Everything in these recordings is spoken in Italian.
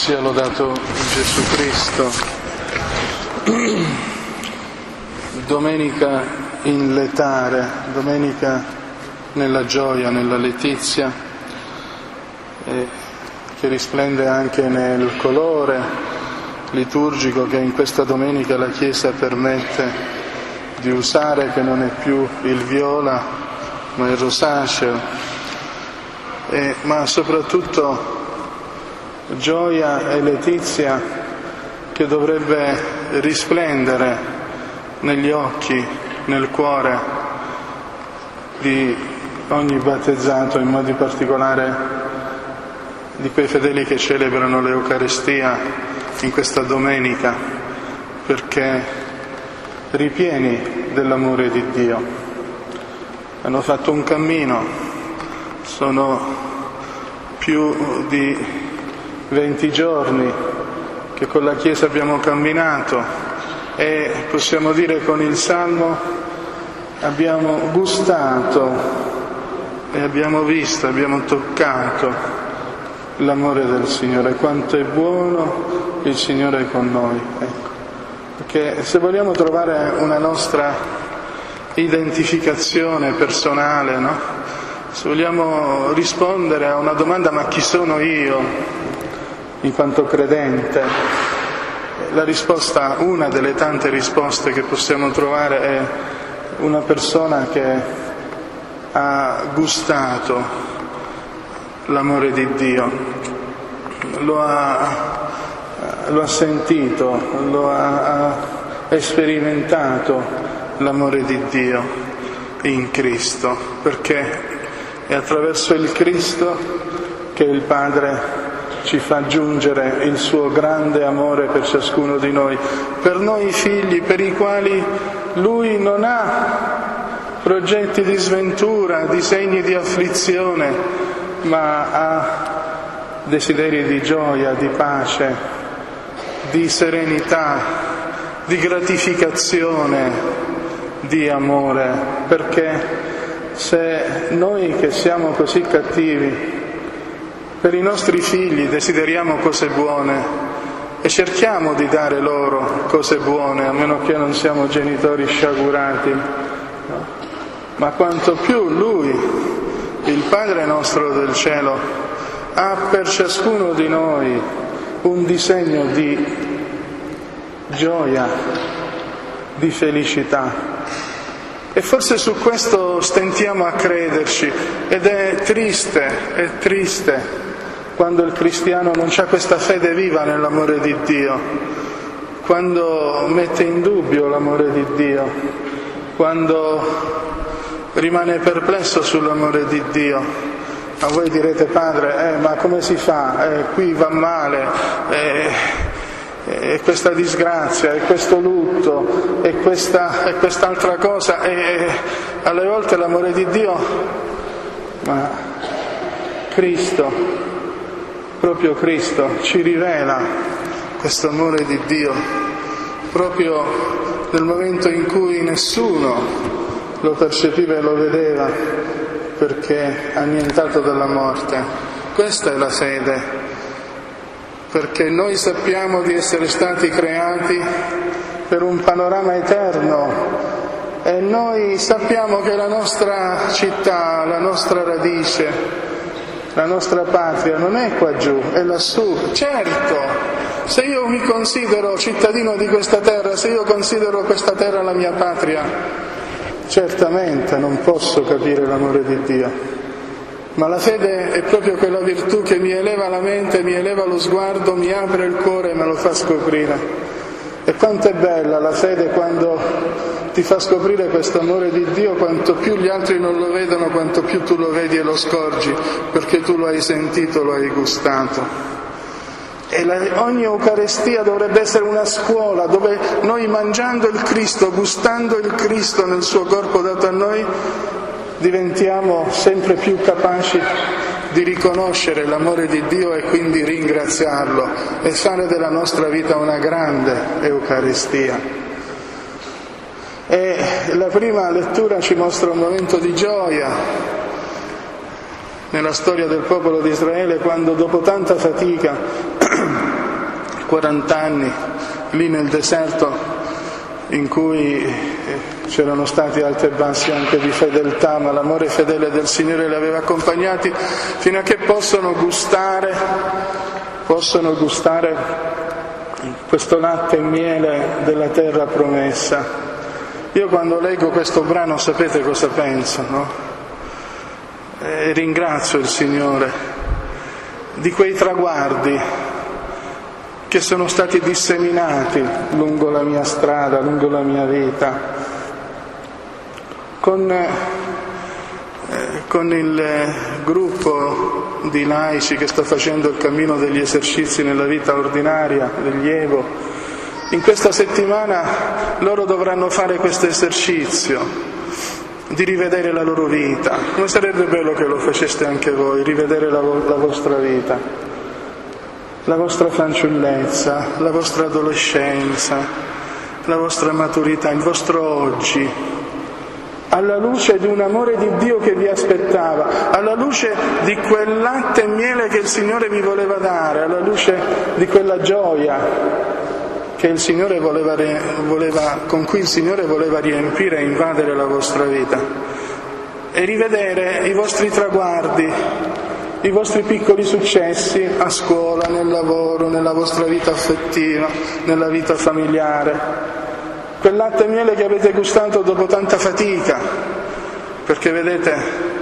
Sia lodato Gesù Cristo. Domenica in letare, domenica nella gioia, nella letizia, che risplende anche nel colore liturgico che in questa domenica la Chiesa permette di usare, che non è più il viola ma il rosaceo, ma soprattutto gioia e letizia che dovrebbe risplendere negli occhi, nel cuore di ogni battezzato, in modo particolare di quei fedeli che celebrano l'Eucaristia in questa domenica, perché ripieni dell'amore di Dio. Hanno fatto un cammino, sono più di 20 giorni che con la Chiesa abbiamo camminato e possiamo dire con il Salmo abbiamo gustato e abbiamo visto, abbiamo toccato l'amore del Signore, quanto è buono il Signore con noi. Ecco. Perché se vogliamo trovare una nostra identificazione personale, no? Se vogliamo rispondere a una domanda, ma chi sono io in quanto credente? La risposta, una delle tante risposte che possiamo trovare, è una persona che ha gustato l'amore di Dio, lo ha sentito, lo ha sperimentato l'amore di Dio in Cristo, perché è attraverso il Cristo che il Padre ci fa giungere il suo grande amore per ciascuno di noi, per noi figli, per i quali Lui non ha progetti di sventura, disegni di afflizione, ma ha desideri di gioia, di pace, di serenità, di gratificazione, di amore, perché se noi che siamo così cattivi per i nostri figli desideriamo cose buone e cerchiamo di dare loro cose buone, a meno che non siamo genitori sciagurati, no? Ma quanto più Lui, il Padre nostro del cielo, ha per ciascuno di noi un disegno di gioia, di felicità. E forse su questo stentiamo a crederci, ed è triste quando il cristiano non ha questa fede viva nell'amore di Dio, quando mette in dubbio l'amore di Dio, quando rimane perplesso sull'amore di Dio. A voi direte: Padre, ma come si fa? Qui va male, e questa disgrazia, e questo lutto, e quest'altra cosa, e alle volte l'amore di Dio, ma Cristo, proprio Cristo, ci rivela questo amore di Dio, proprio nel momento in cui nessuno lo percepiva e lo vedeva, perché annientato dalla morte. Questa è la fede, perché noi sappiamo di essere stati creati per un panorama eterno e noi sappiamo che la nostra città, la nostra radice, la nostra patria non è qua giù, è lassù. Certo, se io mi considero cittadino di questa terra, se io considero questa terra la mia patria, certamente non posso capire l'amore di Dio. Ma la fede è proprio quella virtù che mi eleva la mente, mi eleva lo sguardo, mi apre il cuore e me lo fa scoprire. E quanto è bella la fede quando ti fa scoprire questo amore di Dio, quanto più gli altri non lo vedono, quanto più tu lo vedi e lo scorgi, perché tu lo hai sentito, lo hai gustato. E ogni Eucaristia dovrebbe essere una scuola dove noi, mangiando il Cristo, gustando il Cristo nel suo corpo dato a noi, diventiamo sempre più capaci di riconoscere l'amore di Dio e quindi ringraziarlo e fare della nostra vita una grande Eucaristia. E la prima lettura ci mostra un momento di gioia nella storia del popolo di Israele, quando dopo tanta fatica 40 anni lì nel deserto, in cui c'erano stati alti e bassi anche di fedeltà, ma l'amore fedele del Signore li aveva accompagnati fino a che possono gustare questo latte e miele della terra promessa. Io quando leggo questo brano sapete cosa penso, no? E ringrazio il Signore di quei traguardi che sono stati disseminati lungo la mia strada, lungo la mia vita, con il gruppo di laici che sta facendo il cammino degli esercizi nella vita ordinaria, degli Evo. In questa settimana loro dovranno fare questo esercizio di rivedere la loro vita. Come sarebbe bello che lo faceste anche voi, rivedere la vostra vita, la vostra fanciullezza, la vostra adolescenza, la vostra maturità, il vostro oggi, alla luce di un amore di Dio che vi aspettava, alla luce di quel latte e miele che il Signore vi voleva dare, alla luce di quella gioia che il Signore con cui il Signore voleva riempire e invadere la vostra vita, e rivedere i vostri traguardi, i vostri piccoli successi a scuola, nel lavoro, nella vostra vita affettiva, nella vita familiare. Quel latte e miele che avete gustato dopo tanta fatica, perché vedete,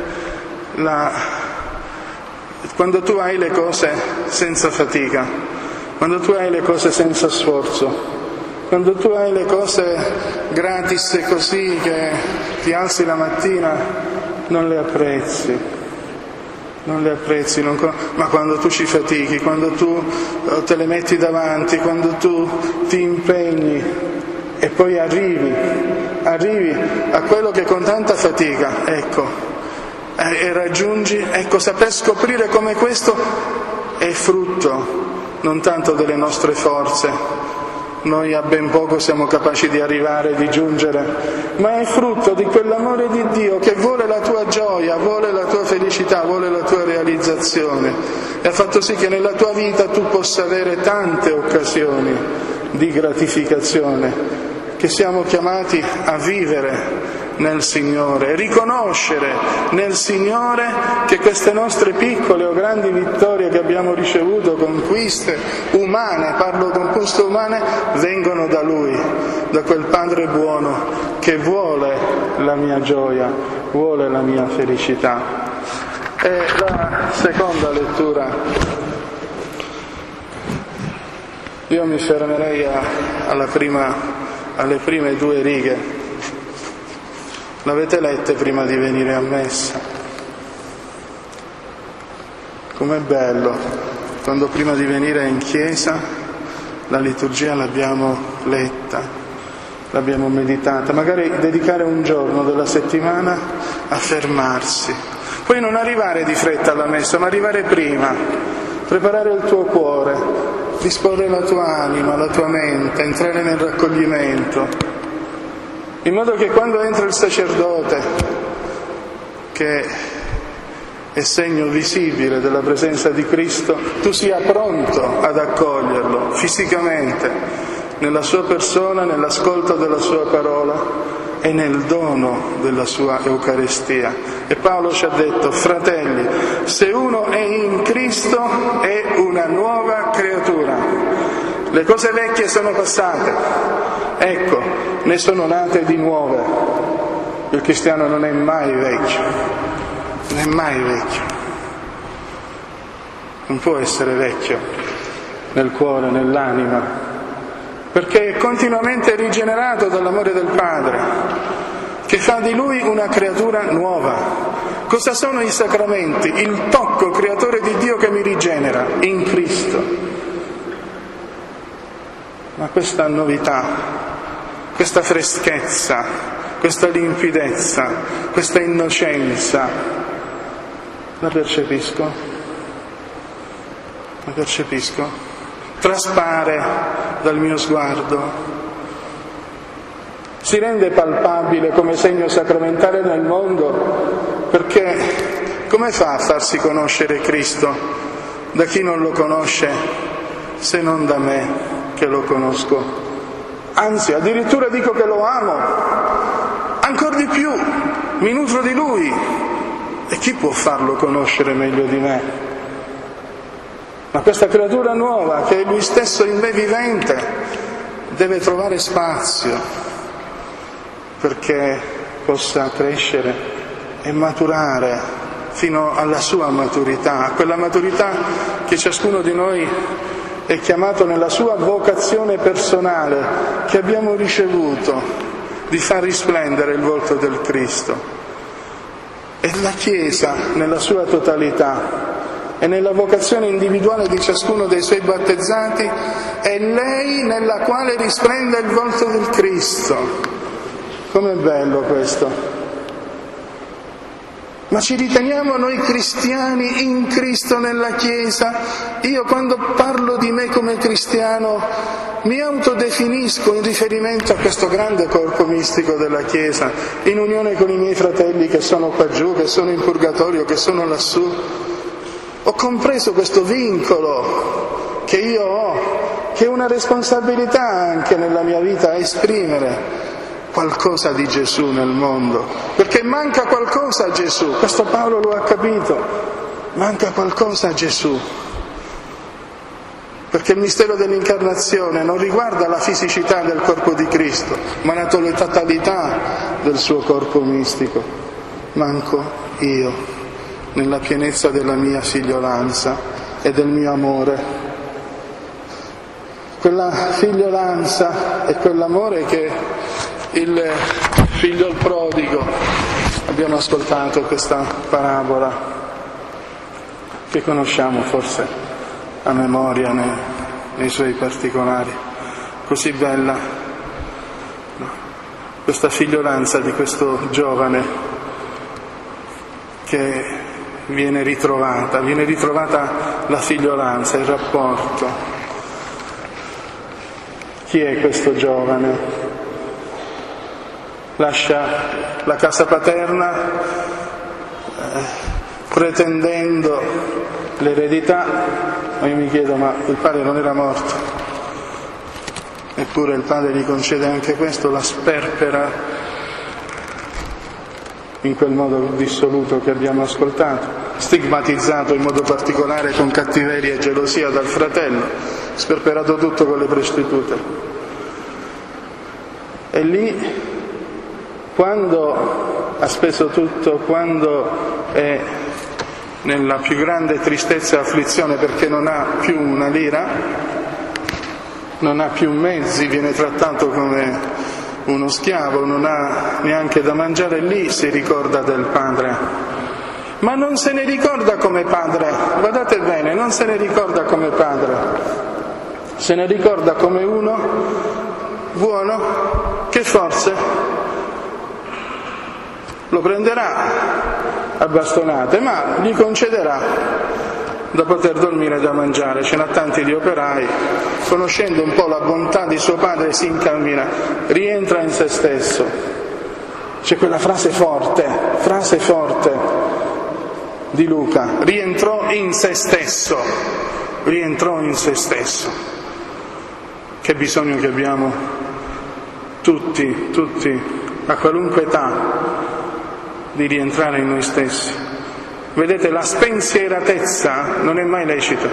quando tu hai le cose senza fatica, quando tu hai le cose senza sforzo, quando tu hai le cose gratis così che ti alzi la mattina, non le apprezzi, ma quando tu ci fatichi, quando tu te le metti davanti, quando tu ti impegni, e poi arrivi a quello che con tanta fatica, e raggiungi, saper scoprire come questo è frutto non tanto delle nostre forze, noi a ben poco siamo capaci di arrivare, di giungere, ma è frutto di quell'amore di Dio che vuole la tua gioia, vuole la tua felicità, vuole la tua realizzazione, e ha fatto sì che nella tua vita tu possa avere tante occasioni di gratificazione, che siamo chiamati a vivere nel Signore, riconoscere nel Signore che queste nostre piccole o grandi vittorie che abbiamo ricevuto, conquiste umane, parlo conquiste umane, vengono da Lui, da quel Padre buono che vuole la mia gioia, vuole la mia felicità. E la seconda lettura, io mi fermerei alle prime 2 righe. L'avete lette prima di venire a messa? Com'è bello quando prima di venire in chiesa la liturgia l'abbiamo letta, l'abbiamo meditata, magari dedicare un giorno della settimana a fermarsi, poi non arrivare di fretta alla messa, ma arrivare prima, preparare il tuo cuore, disporre la tua anima, la tua mente, entrare nel raccoglimento, in modo che quando entra il sacerdote, che è segno visibile della presenza di Cristo, tu sia pronto ad accoglierlo fisicamente, nella sua persona, nell'ascolto della sua parola e nel dono della sua Eucaristia. E Paolo ci ha detto: fratelli, se uno è in Cristo è una nuova creatura. Le cose vecchie sono passate, ecco, ne sono nate di nuove. Il cristiano non è mai vecchio, non è mai vecchio. Non può essere vecchio nel cuore, nell'anima, perché è continuamente rigenerato dall'amore del Padre, che fa di lui una creatura nuova. Cosa sono i sacramenti? Il tocco creatore di Dio che mi rigenera in Cristo. Ma questa novità, questa freschezza, questa limpidezza, questa innocenza, la percepisco? La percepisco? Traspare dal mio sguardo? Si rende palpabile come segno sacramentale nel mondo? Perché come fa a farsi conoscere Cristo da chi non lo conosce se non da me che lo conosco? Anzi, addirittura dico che lo amo, ancor di più, mi nutro di Lui. E chi può farlo conoscere meglio di me? Ma questa creatura nuova, che è Lui stesso in me vivente, deve trovare spazio perché possa crescere e maturare fino alla sua maturità, a quella maturità che ciascuno di noi è chiamato nella sua vocazione personale che abbiamo ricevuto di far risplendere il volto del Cristo. E la Chiesa nella sua totalità e nella vocazione individuale di ciascuno dei suoi battezzati è lei nella quale risplende il volto del Cristo. Com'è bello questo! Ma ci riteniamo noi cristiani in Cristo nella Chiesa? Io quando parlo di me come cristiano mi autodefinisco in riferimento a questo grande corpo mistico della Chiesa, in unione con i miei fratelli che sono qua giù, che sono in purgatorio, che sono lassù. Ho compreso questo vincolo che io ho, che è una responsabilità anche nella mia vita esprimere qualcosa di Gesù nel mondo, perché manca qualcosa a Gesù, questo Paolo lo ha capito, manca qualcosa a Gesù, perché il mistero dell'incarnazione non riguarda la fisicità del corpo di Cristo, ma la totalità del suo corpo mistico. Manco io, nella pienezza della mia figliolanza e del mio amore. Quella figliolanza e quell'amore che il figlio prodigo, abbiamo ascoltato questa parabola che conosciamo forse a memoria nei suoi particolari, così bella, questa figliolanza di questo giovane che viene ritrovata la figliolanza, il rapporto. Chi è questo giovane? Lascia la casa paterna pretendendo l'eredità, ma io mi chiedo, ma il padre non era morto? Eppure il padre gli concede anche questo, la sperpera in quel modo dissoluto che abbiamo ascoltato, stigmatizzato in modo particolare con cattiveria e gelosia dal fratello, sperperato tutto con le prostitute. E lì, quando ha speso tutto, quando è nella più grande tristezza e afflizione perché non ha più una lira, non ha più mezzi, viene trattato come uno schiavo, non ha neanche da mangiare, lì si ricorda del padre. Ma non se ne ricorda come padre, guardate bene, non se ne ricorda come padre, se ne ricorda come uno buono che forse lo prenderà a bastonate, ma gli concederà da poter dormire e da mangiare. Ce n'ha tanti di operai, conoscendo un po' la bontà di suo padre si incammina, rientra in se stesso. C'è quella frase forte di Luca, rientrò in se stesso. Che bisogno che abbiamo tutti, a qualunque età, di rientrare in noi stessi. Vedete, la spensieratezza non è mai lecita,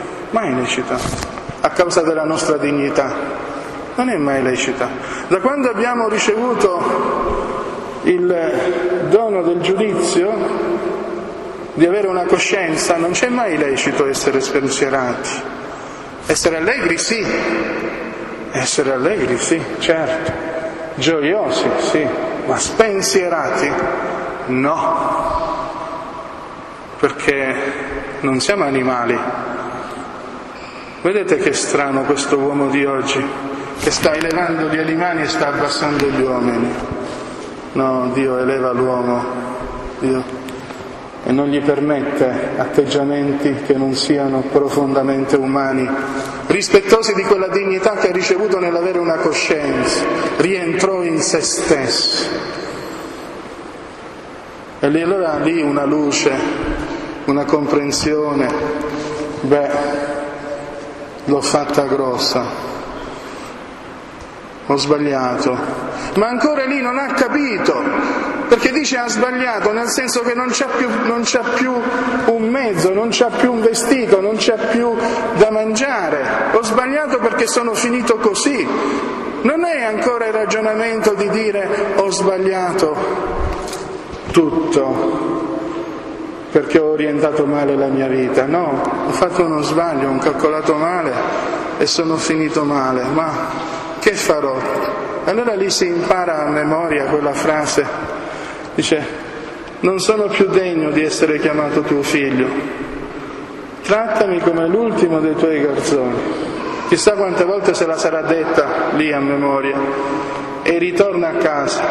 a causa della nostra dignità, non è mai lecita. Da quando abbiamo ricevuto il dono del giudizio, di avere una coscienza, non c'è mai lecito essere spensierati. Essere allegri sì, certo, gioiosi sì, ma spensierati no, perché non siamo animali. Vedete che strano questo uomo di oggi, che sta elevando gli animali e sta abbassando gli uomini. No, Dio eleva l'uomo, e non gli permette atteggiamenti che non siano profondamente umani, rispettosi di quella dignità che ha ricevuto nell'avere una coscienza. Rientrò in se stesso. E allora lì una luce, una comprensione, l'ho fatta grossa, ho sbagliato, ma ancora lì non ha capito, perché dice ha sbagliato nel senso che non c'ha più un mezzo, non c'ha più un vestito, non c'ha più da mangiare, ho sbagliato perché sono finito così. Non è ancora il ragionamento di dire ho sbagliato tutto perché ho orientato male la mia vita. No, ho fatto uno sbaglio, ho calcolato male e sono finito male, ma che farò? Allora lì si impara a memoria quella frase, dice non sono più degno di essere chiamato tuo figlio, trattami come l'ultimo dei tuoi garzoni. Chissà quante volte se la sarà detta lì a memoria, e ritorna a casa,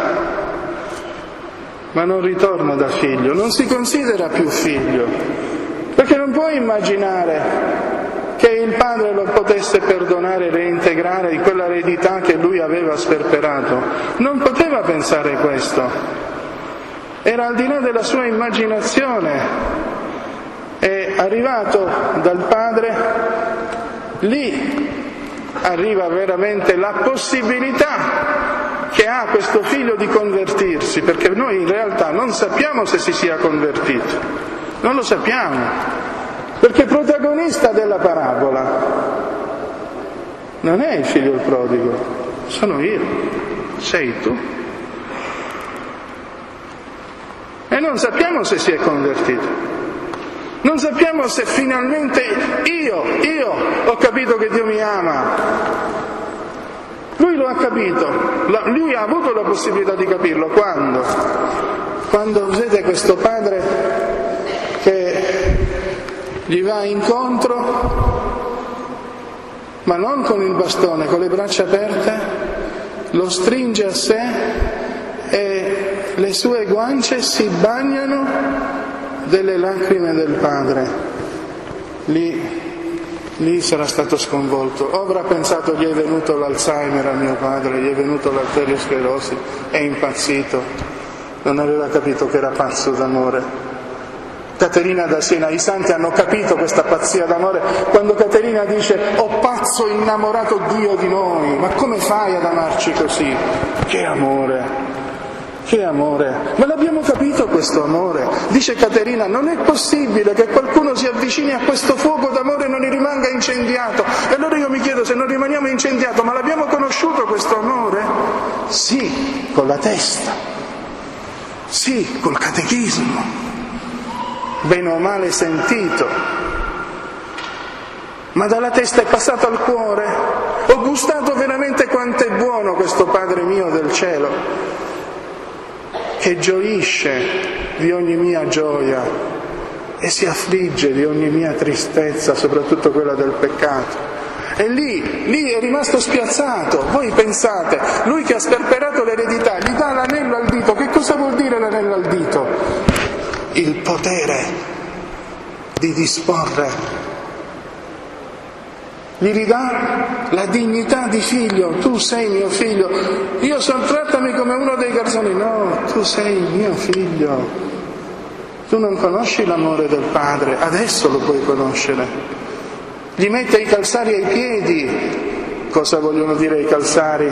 ma non ritorna da figlio, non si considera più figlio, perché non può immaginare che il padre lo potesse perdonare e reintegrare in quella eredità che lui aveva sperperato. Non poteva pensare questo, era al di là della sua immaginazione. È arrivato dal padre, lì arriva veramente la possibilità che ha questo figlio di convertirsi, perché noi in realtà non sappiamo se si sia convertito, non lo sappiamo, perché il protagonista della parabola non è il figlio prodigo, sono io, sei tu, e non sappiamo se si è convertito. Non sappiamo se finalmente io ho capito che Dio mi ama. Lui lo ha capito, lui ha avuto la possibilità di capirlo. Quando? Quando vede questo padre che gli va incontro, ma non con il bastone, con le braccia aperte, lo stringe a sé e le sue guance si bagnano delle lacrime del padre. Lì sarà stato sconvolto, o avrà pensato gli è venuto l'Alzheimer a mio padre, gli è venuto l'arteriosclerosi, è impazzito, non aveva capito che era pazzo d'amore. Caterina da Siena, i santi hanno capito questa pazzia d'amore quando Caterina dice oh pazzo innamorato Dio di noi, ma come fai ad amarci così? Che amore! Che amore! Ma l'abbiamo capito questo amore? Dice Caterina, non è possibile che qualcuno si avvicini a questo fuoco d'amore e non ne rimanga incendiato. E allora io mi chiedo, se non rimaniamo incendiati, ma l'abbiamo conosciuto questo amore? Sì, con la testa. Sì, col catechismo. Bene o male sentito. Ma dalla testa è passato al cuore. Ho gustato veramente quanto è buono questo Padre mio del cielo, che gioisce di ogni mia gioia e si affligge di ogni mia tristezza, soprattutto quella del peccato. E lì è rimasto spiazzato. Voi pensate, lui che ha sperperato l'eredità, gli dà l'anello al dito. Che cosa vuol dire l'anello al dito? Il potere di disporre. Gli ridà la dignità di figlio. Tu sei mio figlio. Trattami come uno dei garzoni. No, tu sei mio figlio. Tu non conosci l'amore del padre, adesso lo puoi conoscere. Gli mette i calzari ai piedi. Cosa vogliono dire i calzari?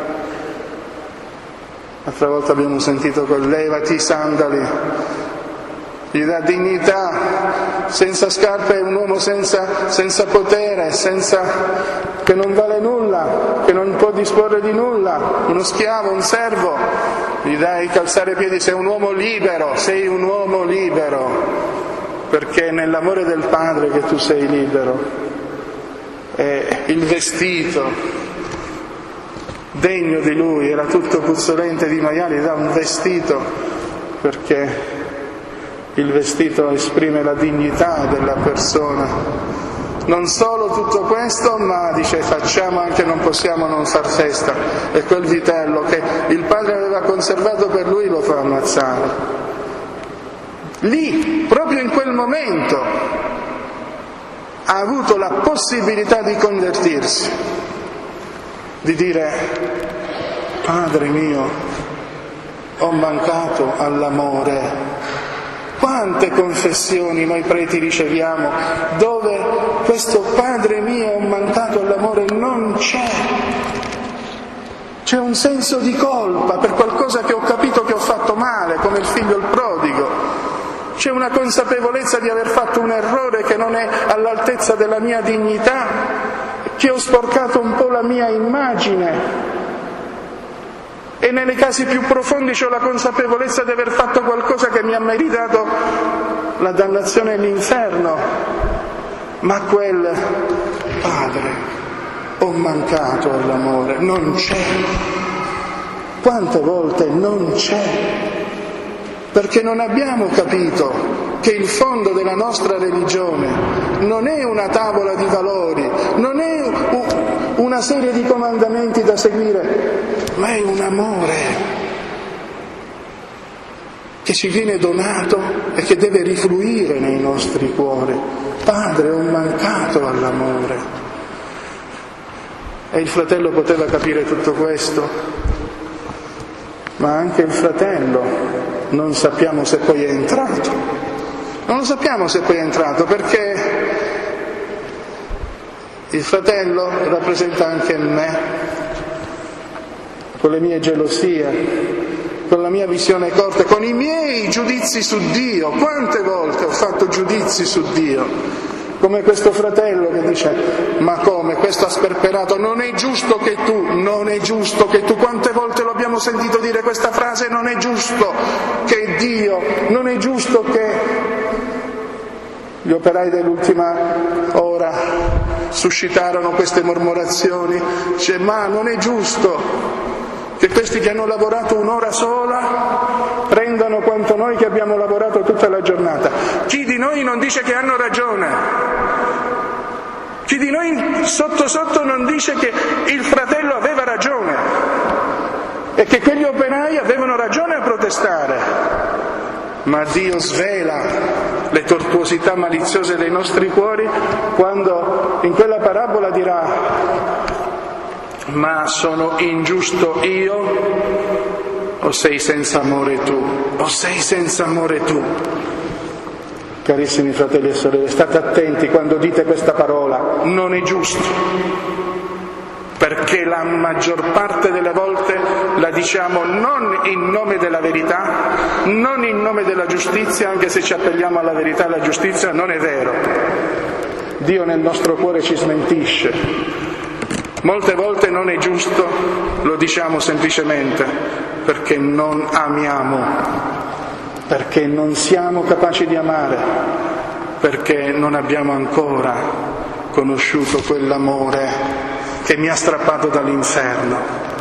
L'altra volta abbiamo sentito quel levati i sandali. Gli dà dignità, senza scarpe è un uomo senza potere, che non vale nulla, che non può disporre di nulla, uno schiavo, un servo. Gli dai calzare ai piedi, sei un uomo libero, perché è nell'amore del Padre che tu sei libero. E il vestito, degno di lui, era tutto puzzolente di maiali, gli dà un vestito, perché il vestito esprime la dignità della persona. Non solo tutto questo, ma dice facciamo anche, non possiamo non far festa. E quel vitello che il padre aveva conservato per lui lo fa ammazzare. Lì, proprio in quel momento, ha avuto la possibilità di convertirsi, di dire Padre mio, ho mancato all'amore Quante confessioni noi preti riceviamo dove questo Padre mio ho mancato all'amore non c'è. C'è un senso di colpa per qualcosa che ho capito che ho fatto male, come il figlio il prodigo. C'è una consapevolezza di aver fatto un errore che non è all'altezza della mia dignità, che ho sporcato un po' la mia immagine. E nei casi più profondi c'ho la consapevolezza di aver fatto qualcosa che mi ha meritato la dannazione e l'inferno. Ma quel Padre ho mancato all'amore non c'è. Quante volte non c'è? Perché non abbiamo capito che il fondo della nostra religione non è una tavola di valori, non è una serie di comandamenti da seguire, ma è un amore che ci viene donato e che deve rifluire nei nostri cuori. Padre, ho mancato all'amore. E il fratello poteva capire tutto questo, ma anche il fratello non sappiamo se poi è entrato. Non lo sappiamo se poi è entrato, perché il fratello rappresenta anche me, con le mie gelosie, con la mia visione corta, con i miei giudizi su Dio. Quante volte ho fatto giudizi su Dio? Come questo fratello che dice: ma come, questo ha sperperato, non è giusto che tu, quante volte lo abbiamo sentito dire questa frase, non è giusto che Dio, non è giusto che gli operai dell'ultima ora suscitarono queste mormorazioni, dice: ma non è giusto che questi che hanno lavorato un'ora sola prendano quanto noi che abbiamo lavorato tutta la giornata. Chi di noi non dice che hanno ragione? Chi di noi sotto sotto non dice che il fratello aveva ragione e che quegli operai avevano ragione a protestare? Ma Dio svela le tortuosità maliziose dei nostri cuori quando in quella parabola dirà: ma sono ingiusto io o sei senza amore tu? O sei senza amore tu? Carissimi fratelli e sorelle, state attenti quando dite questa parola, non è giusto, perché la maggior parte delle volte la diciamo non in nome della verità, non in nome della giustizia, anche se ci appelliamo alla verità e alla giustizia, non è vero. Dio nel nostro cuore ci smentisce. Molte volte non è giusto, lo diciamo semplicemente perché non amiamo, perché non siamo capaci di amare, perché non abbiamo ancora conosciuto quell'amore che mi ha strappato dall'inferno.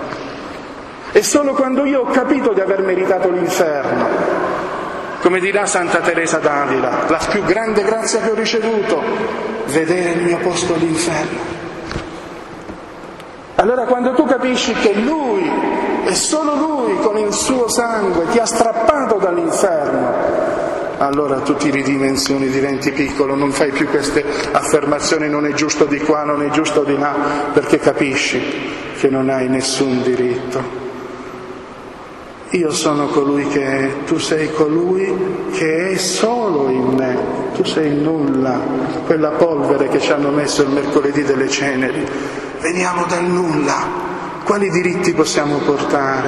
E solo quando io ho capito di aver meritato l'inferno, come dirà Santa Teresa d'Avila, la più grande grazia che ho ricevuto, vedere il mio posto all'inferno. Allora quando tu capisci che Lui, e solo Lui con il suo sangue ti ha strappato dall'inferno, allora tu ti ridimensioni, diventi piccolo, non fai più queste affermazioni, non è giusto di qua, non è giusto di là, perché capisci che non hai nessun diritto. Io sono colui che è, tu sei colui che è solo in me, tu sei nulla, quella polvere che ci hanno messo il mercoledì delle ceneri. Veniamo dal nulla, quali diritti possiamo portare?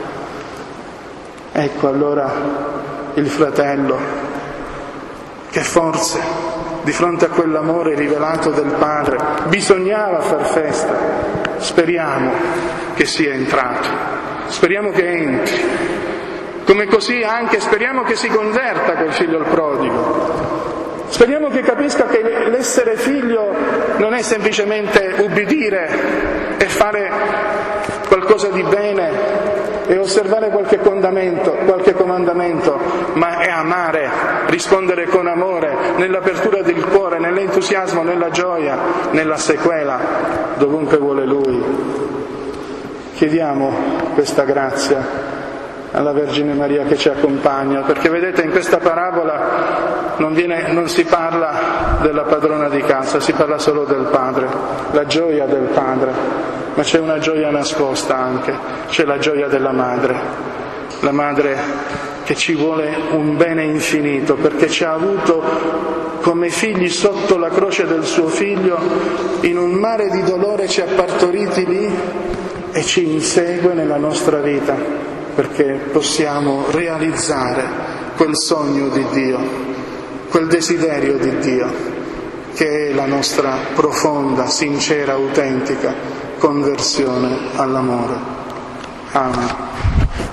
Ecco allora il fratello che forse di fronte a quell'amore rivelato del Padre bisognava far festa. Speriamo che sia entrato, speriamo che entri, come così anche speriamo che si converta quel figlio il prodigo. Speriamo che capisca che l'essere figlio non è semplicemente ubbidire e fare qualcosa di bene e osservare qualche comandamento, ma è amare, rispondere con amore, nell'apertura del cuore, nell'entusiasmo, nella gioia, nella sequela, dovunque vuole Lui. Chiediamo questa grazia alla Vergine Maria che ci accompagna, perché vedete in questa parabola non si parla della padrona di casa, si parla solo del Padre, la gioia del Padre, ma c'è una gioia nascosta anche, c'è la gioia della madre, la madre che ci vuole un bene infinito, perché ci ha avuto come figli sotto la croce del suo Figlio, in un mare di dolore ci ha partoriti lì e ci insegue nella nostra vita, perché possiamo realizzare quel sogno di Dio, quel desiderio di Dio, che è la nostra profonda, sincera, autentica conversione all'amore. Amen.